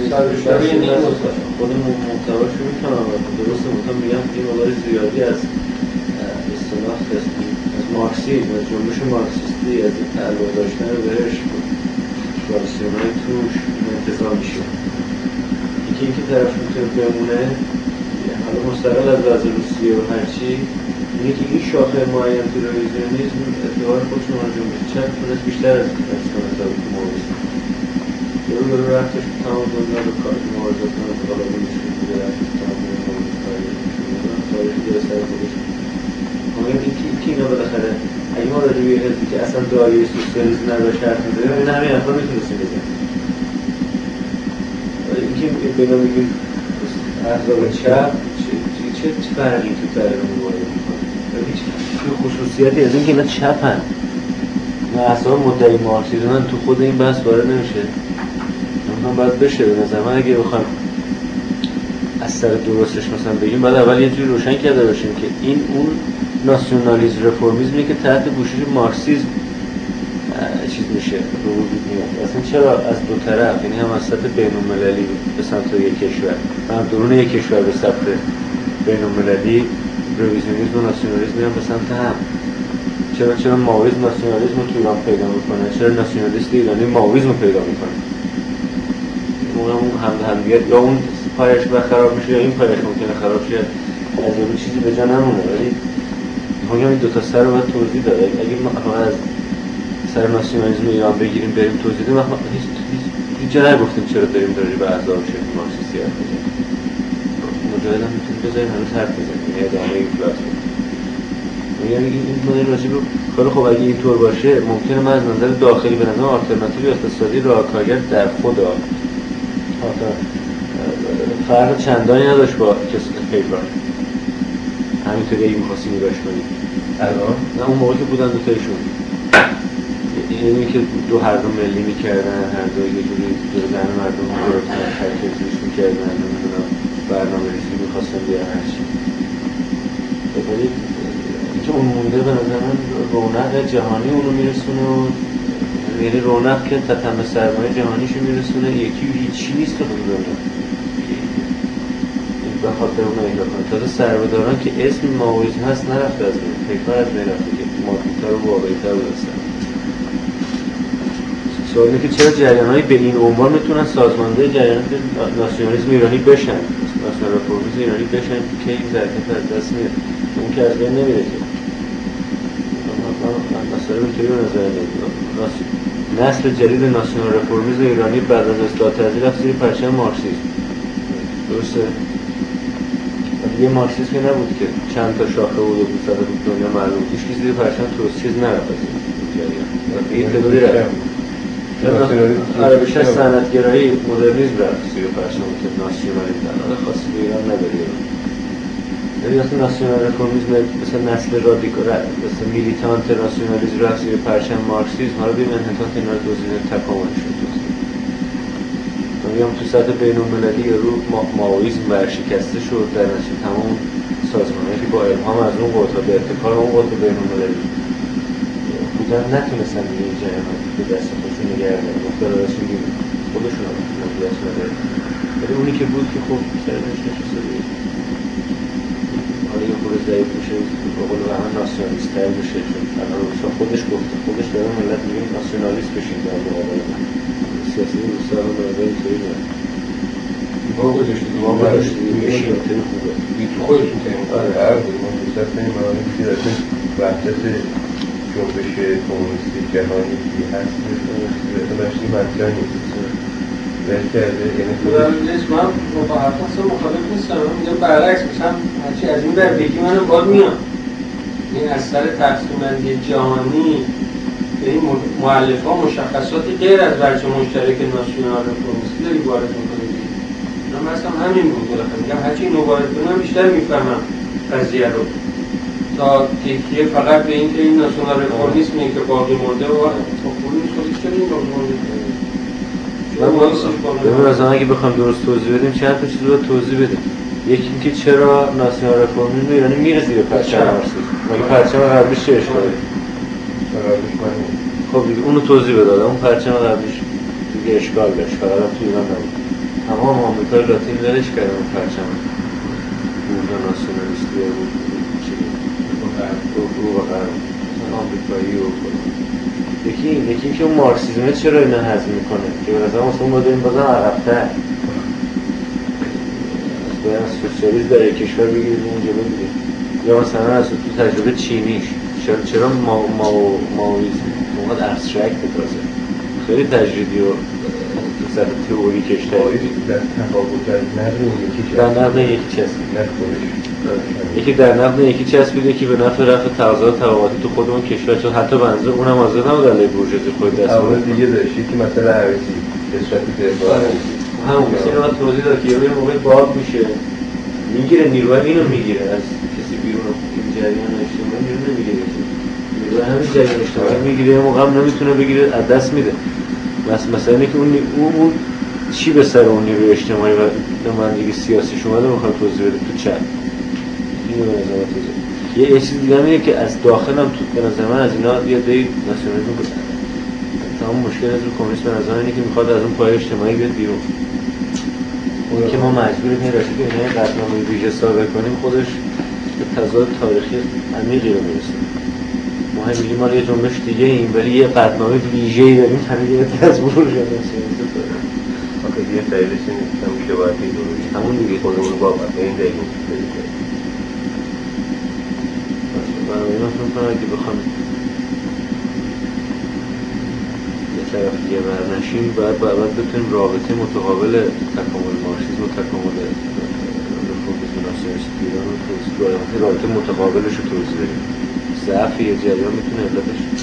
خودمون محتواش رو میتونم درسته مطمئن میگم این مقدار زیادی از اصطلاح از مارکسیسم از جنبش مارکسیستی از این تعلق داشتن بهش راسیونای توش انتظار میشه اینکه طرف میتونه بمونه حالا مستقل از وضع روسیه و هرچی اینه که این شاخه معین تو رویزیونیزم اعتبار خودش رو جنبش چند تونست بیشتر از کنتاب که مارکسیسم رو رفتش به تمام دنیا به کار مبارزات کنه به بالا بودشون بوده رفتش تمام دنیا کاری تاریخی داره سر خودش مهم این که اینا بالاخره اگه ما راجع به یه حزبی که اصلا دایره سوسیالیسم نداشت حرف می‌زنیم این همین حرفا میتونستیم بزنیم ولی اینکه بنا میگیم احزاب چپ چه فرقی تو تاریخ مبارزه می‌کنه هیچ خصوصیتی از اینکه اینا چپن نه اصلا مدعی مارکسیسمن تو خود این بحث وارد نمیشه من باید بشه به نظر من اگه بخوایم از سر درستش مثلا بگیم باید اول یه جوری روشن کرده باشیم که این اون ناسیونالیسم رفرمیسمی که تحت پوشش مارکسیسم چیز میشه رو وجود میاد اصلا چرا از دو طرف یعنی هم از سطح بین‌المللی به سمت یک کشور و هم درون یک کشور به سمت بین‌المللی رویزیونیسم و ناسیونالیسم میان به سمت هم چرا ماویسم ناسیونالیسم رو تو ایران پیدا میکنه چرا ناسیونالیست ایرانی ماویسم رو پیدا میکنه اون همدیگه یا اون پایش خراب میشه یا این پایش ممکنه خراب شه از اون چیزی به جا نمونه ولی میگم این دو تا سر رو باید توضیح داد اگه ما از سر ناسیونالیسم ایران بگیریم بریم توضیح بدیم هیچ جا نگفتیم چرا داریم به احزاب شکل مارکسیستی حرف میزنیم مجاهد هم میتونیم بذاریم هنوز حرف بزنیم یعنی ادامه این کلاس میگم این مدل راجع به خیلی خب اگه اینطور باشه ممکنه من از نظر داخلی به نظر آلترناتیو اقتصادی راهکارگر در خود فرق چندانی نداشت با کسی پیپر همینطوری اگه می‌خواستی نگاش کنی الان نه اون موقع که بودن دو تایشون یعنی که هر دو ملی می‌کردن هر دو یه جوری جلوی مردم رو ترکیبش می‌کردن نمی‌دونم برنامه‌ریزی می‌خواستن بیارن هرچی ولی اینکه اون مونده به نظر من رونق جهانی اونو میرسونه و یعنی رونق که تتمه سرمایه جهانیشو میرسونه یکی و هیچی نیست تو دنیا به خاطر اون نگاه کنه تازه سربداران که اسم ماویسم هست نرفته از بین پیکار از بین رفته که مادیتر و واقعیتر بودستن سوال اینه که چرا جریانهایی به این عنوان میتونن سازمانده جریانات ناسیونالیسم ایرانی بشن ناسیونال رفرمیسم ایرانی بشن که این ظرفیت از دست میاد اون که از بین نمیره که من مثلا اینطوری به نظر نمیاد نسل جدید ناسیونال رفرمیسم ایرانی بعد از اصلاح تحصیل رفت زیر پرچم مارکسیسم درسته؟ یه مارکسیسم که نبود که چند تا شاخه بود و بساطه بود دنیا معلوم هیچ کسی زیر پرچم چیز نرفت از این جریان این تعدادی رفت بیشتر صنعتگرایی مدرنیسم رفت زیر پرچم که ناسیونالیسم در خاصی به ایران نداری ولی اصلا ناسیونال رفرمیسم مثل نسل رادیکال مثل میلیتانت ناسیونالیسم رفت زیر پرچم مارکسیسم حالا بیم انحطاط اینا رو توضیح تکامل شد میگم تو سطح بین‌المللی رو ماویسم ورشکسته شد در نتیجه تمام سازمانهایی که با الهام از اون قوت‌ها به ابتکار اون قوت بین‌المللی بودن نتونستن این جریانات به دست خودشون نگه دارن مختلفش میگیم خودشون هم میتونن به دست بردارن ولی اونی که بود که خب سرنش نشسته بود حالا یه خود ضعیف میشه به قول و همه ناسیونالیست‌تر میشه چون الان روسا خودش گفته خودش داره ملت میگه ناسیونالیست بشین در مقابل سیاسی روسا هم به نظر اینطوری میاد ما گذاشتیم بشین خیلی خوبه تو خودشون که این قرار بود ما دوست داریم مرانه که درسته وحدت جنبش کمونیستی جهانی که هست درسته باشتی مطلع نیست ذهن کرده یعنی خودش من با حرف اصلا مخالف نیستم من میگم برعکس میشم هرچی از این بر بگی منم باید میام این از سر تقسیم بندی جهانی به این مؤلف ها مشخصاتی غیر از برچه مشترک ناسیونال رفرمیستی داری وارد میکنی من مثلا همین بود بالاخره میگم هرچی اینو وارد کنم بیشتر میفهمم قضیه رو تا تکیه فقط به این که این ناسیونال رفرمیسمی که باقی مونده و خوبی نیست خودش چرا این باقی مونده ببین از اگه بخوام درست توضیح بدیم چند تا چیز رو توضیح بدیم یکی اینکه چرا ناسیونال رفرمیسم ایرانی میره زیر پرچم مارکسیسم مگه پرچم قبلیش چه اشکالی خب دیگه اونو توضیح بدادم اون پرچم قبلیش دیگه اشکال داشت فقط تو ایران نبود تمام آمریکای لاتین ولش کردن پرچم بود ناسیونالیستی بود رو و غرب آمریکایی و یکی که اون مارکسیزمه چرا اینا هضم میکنه که به نظر مثلا ما داریم بازم عقب‌تر باید از سوسیالیسم در یک کشور بگیریم اونجا بگیریم یا مثلا از تو تجربه چینیش چرا ماویسم اونقدر ابسترکت تازه خیلی تجریدی و سطح تئوری کشتری در تفاوت در نقد یکی چسبید یکی در نقد یکی چسبیده که به نفع رفع تضاد طبقاتی تو خود اون کشور چون حتی بنظر اونم حاضر نبود علیه بورژوازی خود دست اول دیگه داشتی که مثلا عوضی کسرت دفاع همون مثل اینو باید توضیح داد که یه موقع باب میشه میگیره نیروهای اینو میگیره از کسی بیرون این جریان اجتماعی بیرون نمیگیره نیروهای همین جریان اجتماعی میگیره یه موقع هم نمیتونه بگیره از دست میده مثلا اینه که اون چی به سر اون نیروی اجتماعی و نمایندگی سیاسیش اومده میخوام توضیح بده تو چپ اینو به نظر توضیح یه چیز دیگه اینه که از داخل هم تو به نظر من از اینا یه دی ناسیونالیسم بود تمام مشکل از کمونیسم به نظر اینه که میخواد از اون پایه اجتماعی بیاد بیرون اون که ما مجبوریم این راستی که اینا قطعنامه ویژه صادر کنیم خودش به تضاد تاریخی عمیقی رو میرسه ما هم میگیم ما یه جنبش دیگه ایم ولی یه قطعنامه ویژه‌ای داریم همین از بورژوازی آخه دیگه دلیلش اینه که باید ایدئولوژی همون دیگه خودمون باید به این دلیل برای من فکر کنم اگه بخوام یه طرف دیگه برنشیم باید بتونیم رابطه متقابل تکامل مارکسیسم و تکامل رفوردیسم ناسیونالیسم ایران رو رابطه متقابلش رو توضیح بدیم ضعف یه جریان میتونه علتش